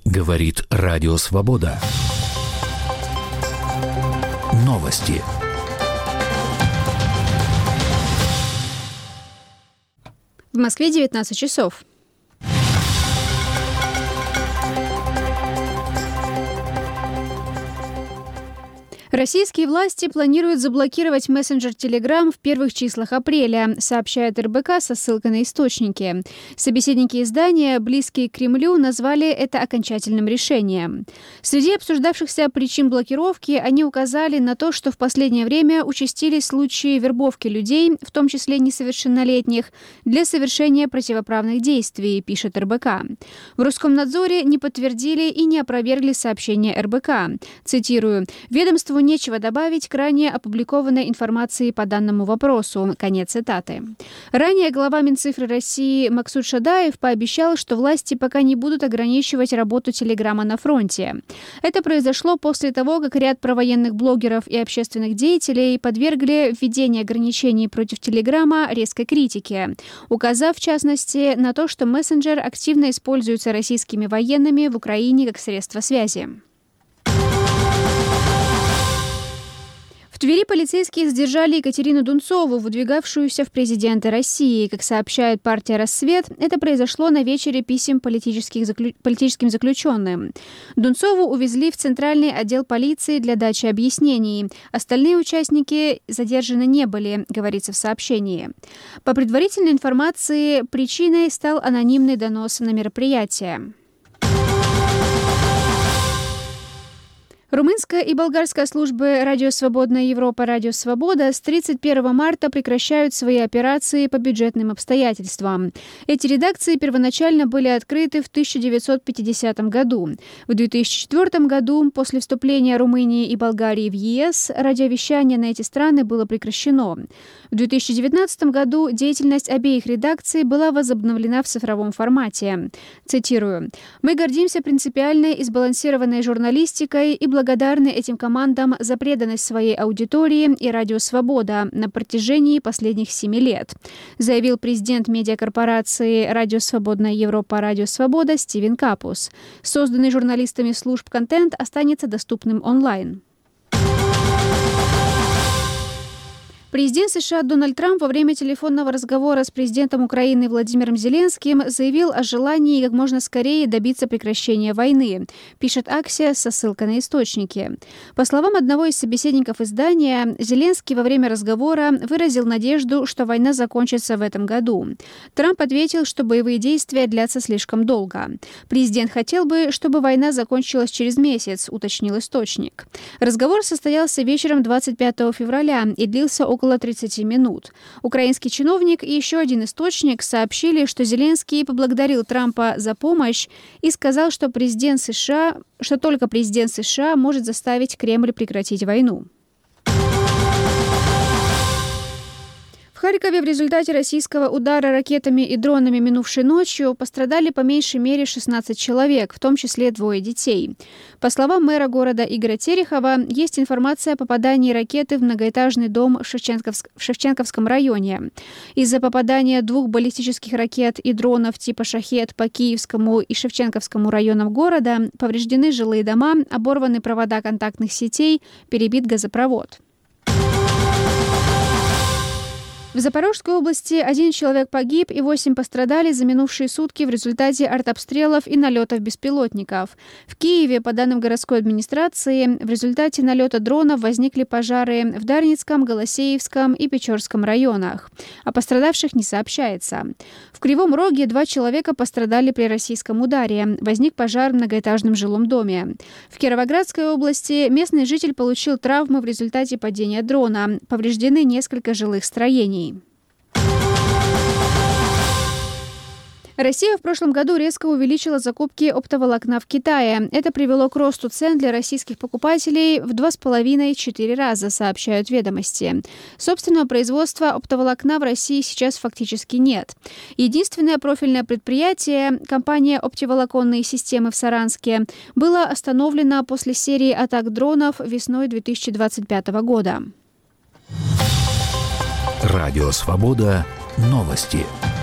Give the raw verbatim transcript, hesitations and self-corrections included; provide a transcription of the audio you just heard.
Говорит Радио Свобода. Новости. В Москве девятнадцать часов. Российские власти планируют заблокировать мессенджер Telegram в первых числах апреля, сообщает эр бэ ка со ссылкой на источники. Собеседники издания, близкие к Кремлю, назвали это окончательным решением. Среди обсуждавшихся причин блокировки они указали на то, что в последнее время участились случаи вербовки людей, в том числе несовершеннолетних, для совершения противоправных действий, пишет эр бэ ка. В Роскомнадзоре не подтвердили и не опровергли сообщение эр бэ ка. Цитирую: «Ведомству нечего добавить к ранее опубликованной информации по данному вопросу». Конец цитаты. Ранее глава Минцифры России Максут Шадаев пообещал, что власти пока не будут ограничивать работу Телеграма на фронте. Это произошло после того, как ряд провоенных блогеров и общественных деятелей подвергли введение ограничений против Телеграма резкой критике, указав в частности на то, что мессенджер активно используется российскими военными в Украине как средство связи. В Твери полицейские задержали Екатерину Дунцову, выдвигавшуюся в президенты России. Как сообщает партия «Рассвет», это произошло на вечере писем политических заклю... политическим заключенным. Дунцову увезли в Центральный отдел полиции для дачи объяснений. Остальные участники задержаны не были, говорится в сообщении. По предварительной информации, причиной стал анонимный донос на мероприятие. Румынская и болгарская службы «Радио Свободная Европа», «Радио Свобода» с тридцать первого марта прекращают свои операции по бюджетным обстоятельствам. Эти редакции первоначально были открыты в тысяча девятьсот пятидесятом году. В две тысячи четвёртом году, после вступления Румынии и Болгарии в е эс, радиовещание на эти страны было прекращено. В две тысячи девятнадцатом году деятельность обеих редакций была возобновлена в цифровом формате. Цитирую: «Мы гордимся принципиальной и сбалансированной журналистикой и благодарны этим командам за преданность своей аудитории и «Радио Свобода» на протяжении последних семи лет», заявил президент медиакорпорации «Радио Свободная Европа», «Радио Свобода» Стивен Капус. Созданный журналистами служб контент останется доступным онлайн. Президент США Дональд Трамп во время телефонного разговора с президентом Украины Владимиром Зеленским заявил о желании как можно скорее добиться прекращения войны, пишет Axios со ссылкой на источники. По словам одного из собеседников издания, Зеленский во время разговора выразил надежду, что война закончится в этом году. Трамп ответил, что боевые действия длятся слишком долго. Президент хотел бы, чтобы война закончилась через месяц, уточнил источник. Разговор состоялся вечером двадцать пятого февраля и длился около тридцати минут. Украинский чиновник и еще один источник сообщили, что Зеленский поблагодарил Трампа за помощь и сказал, что президент США, что только президент США может заставить Кремль прекратить войну. В Харькове в результате российского удара ракетами и дронами минувшей ночью пострадали по меньшей мере шестнадцать человек, в том числе двое детей. По словам мэра города Игоря Терехова, есть информация о попадании ракеты в многоэтажный дом в, Шевченковск... в Шевченковском районе. Из-за попадания двух баллистических ракет и дронов типа «Шахед» по Киевскому и Шевченковскому районам города повреждены жилые дома, оборваны провода контактных сетей, перебит газопровод. В Запорожской области один человек погиб и восемь пострадали за минувшие сутки в результате артобстрелов и налетов беспилотников. В Киеве, по данным городской администрации, в результате налета дронов возникли пожары в Дарницком, Голосеевском и Печорском районах. О пострадавших не сообщается. В Кривом Роге два человека пострадали при российском ударе. Возник пожар в многоэтажном жилом доме. В Кировоградской области местный житель получил травмы в результате падения дрона. Повреждены несколько жилых строений. Россия в прошлом году резко увеличила закупки оптоволокна в Китае. Это привело к росту цен для российских покупателей в два с половиной - четыре раза, сообщают «Ведомости». Собственного производства оптоволокна в России сейчас фактически нет. Единственное профильное предприятие, компания «Оптоволоконные системы» в Саранске, было остановлено после серии атак дронов весной две тысячи двадцать пятого года. Радио «Свобода». Новости.